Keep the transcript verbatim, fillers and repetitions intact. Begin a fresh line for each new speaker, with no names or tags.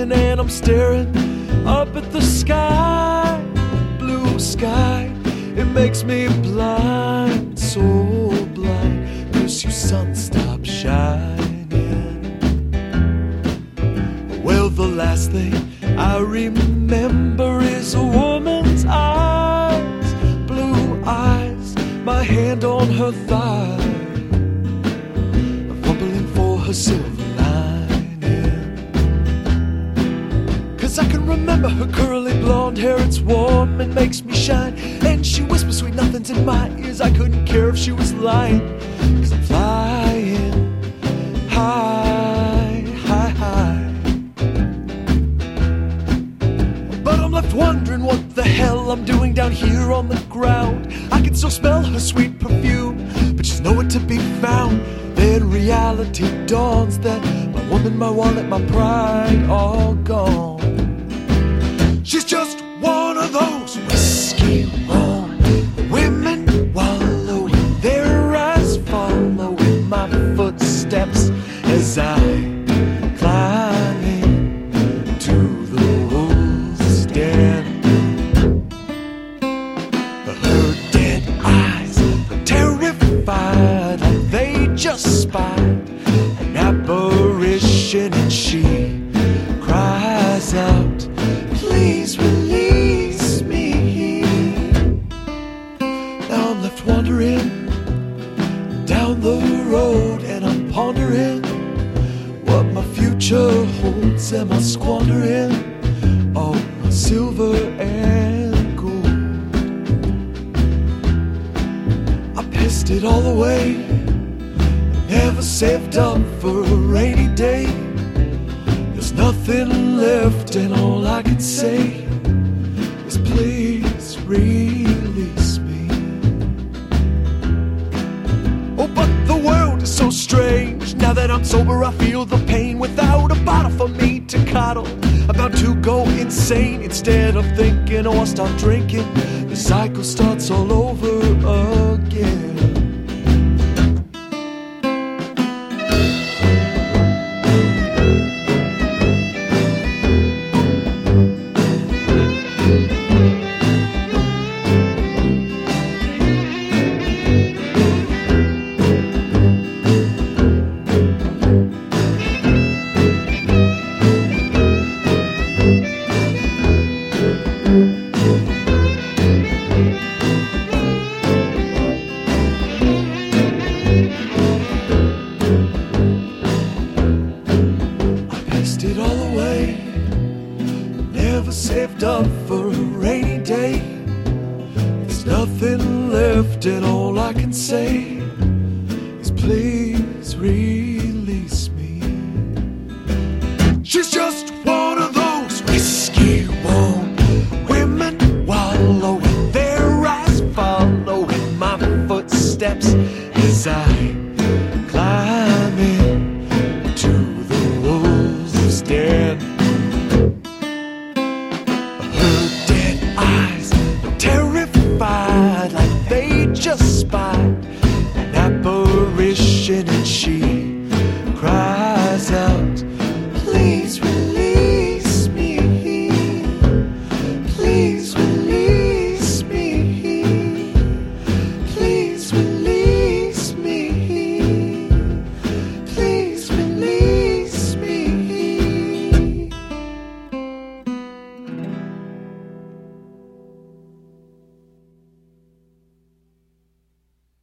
morning and I'm staring up at the sky, blue sky. It makes me blind, so blind, 'cause your sun stopped shining. Well, the last thing I remember is a woman's eyes, blue eyes, my hand on her thigh, fumbling for her silver lining. 'Cause I can remember her curly blonde hair, it's warm and makes me shine. And she whispers sweet nothings in my ears, I couldn't care if she was lying. 'Cause I'm flying high, high, high. But I'm left wondering what the hell I'm doing down here on the ground. I can still smell her sweet perfume, but she's nowhere to be found. Then reality dawns that my woman, my wallet, my pride, all gone. She's just one of those whiskey-wrong women, wallowing their eyes, following my footsteps as I climb into the wolf's den. Her dead eyes are terrified, like they just spied an apparition, and she cries out, "Please release me." Now I'm left wandering down the road, and I'm pondering what my future holds. Am I squandering all my silver and gold? I pissed it all away, never saved up for a rainy day. There's nothing left, and all I can say is please release me. Oh, but the world is so strange. Now that I'm sober, I feel the pain. Without a bottle for me to coddle, I'm about to go insane. Instead of thinking, oh, I'll start drinking, the cycle starts all over again. It all away, never saved up for a rainy day. There's nothing left, and all I can say is please release me. She's just one of those whiskey-wrong women, wallowing their eyes, following my footsteps as I climb into the wolf's den. Her dead eyes are terrified, like they just spied